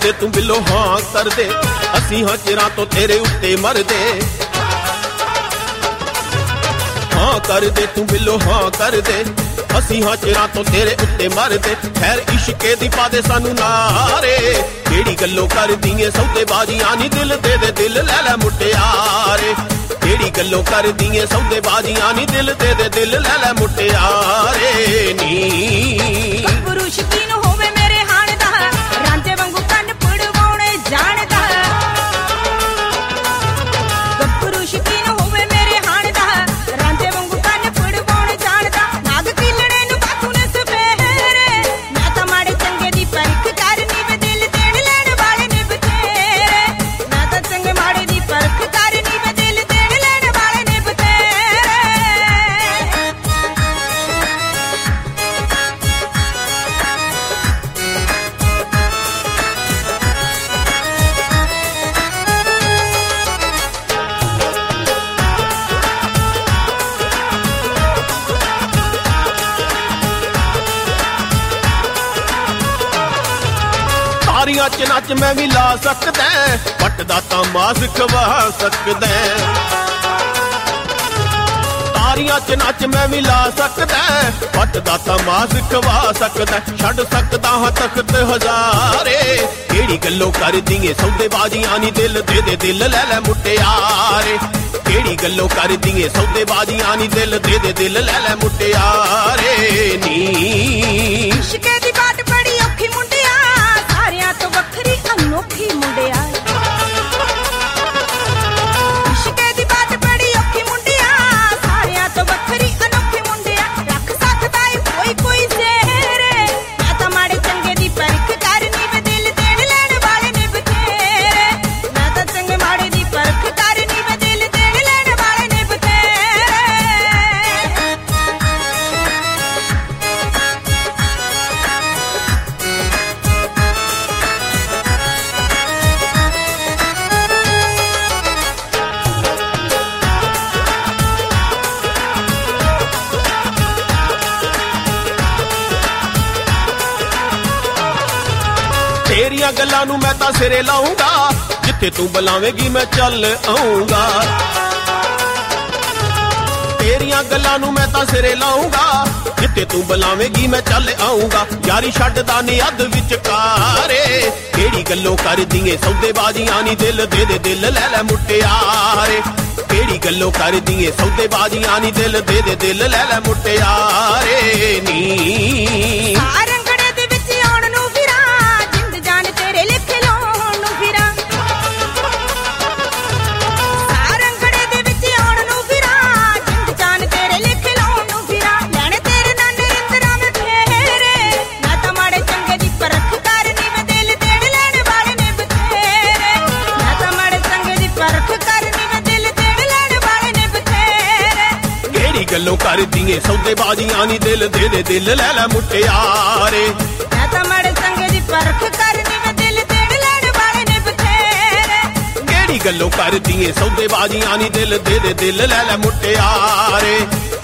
दे तू बिलो हाँ कर दे, असी हाँ चिरां तो तेरे उत्ते मरदे। हाँ कर दे तू बिलो हाँ कर दे, असी हाँ चिरां तो तेरे उत्ते मरदे। खैर इश्के दी पा दे सानू नारे, केड़ी गल्लों कर दिए सौदेबाजियां नी, दिल दे दे दिल लै लै मुटियारे। केड़ी गल्लों कर दिए सौदेबाजियां नी, दिल दे दे दिल लै लै मुटियारे नी। गब्बरू शकीन होवे मेरे हाण दा, रांझे वांगू कंन पड़वाउणे जाणदा। गब्बरू शकीन होवे मेरे हाण दा, रांझे वांगू कंन पड़वाउणे जाणदा। नाग किलणे नूं बाथू ने सफेरे, मैं तां माड़े चंगे दी परख करनी वे, दिल देण लैण वाले ने बथेरे। मैं तां चंगे माड़े दी परख करनी वे, दिल देण लैण वाले ने बथेरे। तारियां च नच मैं भी ला सकदा, पटदा तां मास खवा सकदा। तारियां च नच मैं भी ला सकदा, पटदा तां मास खवा सकदा। छड़ सकदा हां तख्त हजारे, केड़ी गल्लों कर दिए सौदेबाजियां नी, दिल दे दे दिल लै लै मुटियारे। केड़ी गल्लों कर दिए सौदेबाजियां नी, दिल दे दे दिल लै लै मुटियारे नी। इश्के दी बात बड़ी औखी मुंडिया, सारियां तो वखरी अनोखी मुंडिया। इश्के दी बात बड़ी औखी मुंडिया, सारियां तो वखरी अनोखी मुंडिया। रख सकदा है कोई कोई सेहरे, मैं तां माड़े चंगे दी परख करनी वे, दिल देण लैण वाले ने बथेरे। मैं तां चंगे माड़े दी परख करनी वे, दिल देण लैण वाले ने बथेरे। तेरियां गल्लां नूं मैं तां सिरे लाऊंगा, जिथे तू बुलावेगी मैं चल आऊंगा। तेरियां गल्लां नूं मैं तां सिरे लाऊंगा, जिथे तू बुलावेगी मैं चल आऊंगा। यारी छड्डदा नी अध विचकारे, केड़ी गल्लों कर दिए सौदेबाजियां नी, दिल दे दे दिल लै लै मुटियारे। केड़ी गल्लों कर दिए सौदेबाजियां नी, दिल दे दे दिल लै लै मुटियारे नी। सारंगड़े दे विच आउण नूं फिरां, जिंद जान तेरे लिखे लाउण नूं फिरां। सारंगड़े दे विच आउण नूं फिरां, जिंद जान तेरे लिखे लाउण नूं फिरां। लैण तेरे नाल रिंदरां में फेरे, मैं तां माड़े चंगे दी परख करनी वे, दिल देण लैण वाले ने बथेरे। मैं तां माड़े चंगे दी परख करनी वे, दिल देण लैण वाले ने बथेरे। केड़ी गल्लों कर दिए सौदेबाजियां नी, दिल दे दे दिल लै लै मुटियारे। मैं तां माड़े चंगे दी परख करनी वे, दिल देण लैण वाले ने बथेरे। केड़ी गल्लों कर दिए सौदेबाजियां नी, दिल दे दे दिल लै लै मुटियारे।